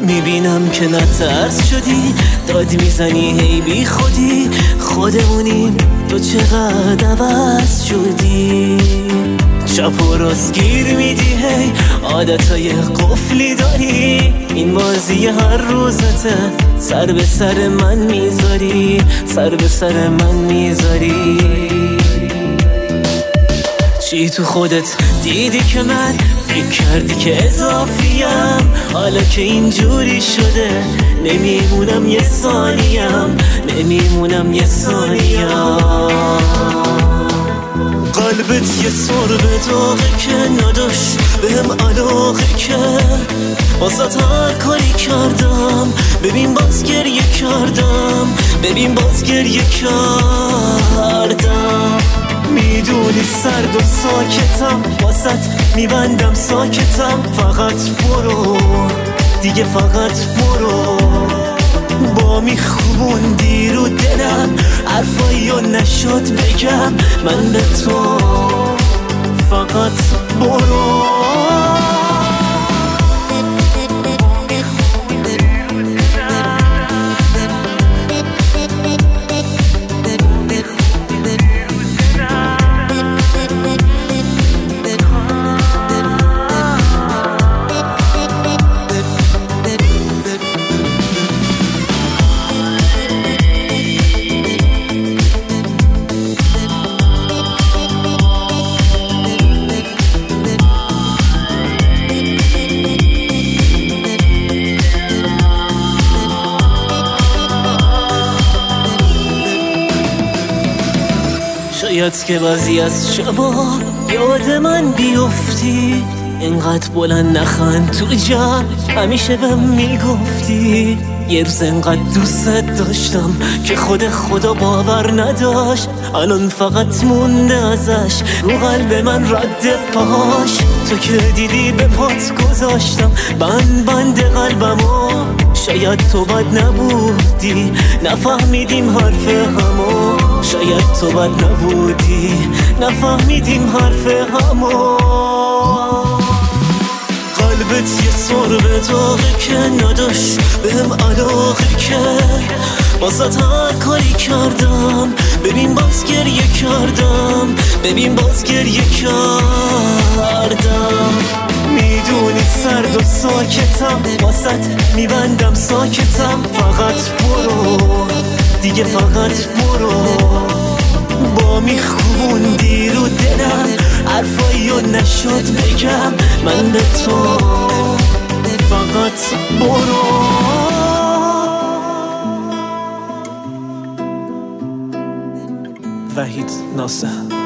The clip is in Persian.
میبینم که نترس شدی، داد میزنی هی بی خودی، خودمونیم تو چقدر عوض شدی. چپ و راست گیر میدی هی، عادتای قفلی داری، این بازی هر روزته، سر به سر من میذاری، سر به سر من میذاری. چی تو خودت دیدی که من فکر کردی که اضافیم؟ حالا که اینجوری شده نمیمونم یه ثانیم، نمیمونم یه ثانیم. قلبت یه سر به داغه که نداشت بهم علاقه که واسه هر کاری کردم، ببین باز گریه کردم، ببین باز گریه کردم. میدونی سرد و ساکتم، واسط میبندم ساکتم، فقط برو دیگه، فقط برو. با میخوندی رو دلم حرفایی و نشد بگم، من به تو فقط برو. شاید که بعضی از شبا یاد من بیفتی، اینقدر بلند نخند تو جمع، همیشه بهم میگفتی. یه روز اینقدر دوست داشتم که خود خدا باور نداشت، الان فقط مونده ازش رو قلب من رد پاش. تو که دیدی به پات گذاشتم بند قلبمو، شاید تو بد نبودی نفهمیدیم حرف همو، شاید تو بد نبودی نفهمیدیم حرف همو. قلبت یه سر به داغه که نداشت بهم علاقه که واسه هر کاری کردم، ببین باز گریه کردم، ببین باز گریه کردم. میدونی سرد و ساکتم، واسط میبندم ساکتم، فقط برو دیگه، فقط برو. با میخوندی رو دلم حرفایی و نشد بگم، من به تو فقط برو. وحید ناصر.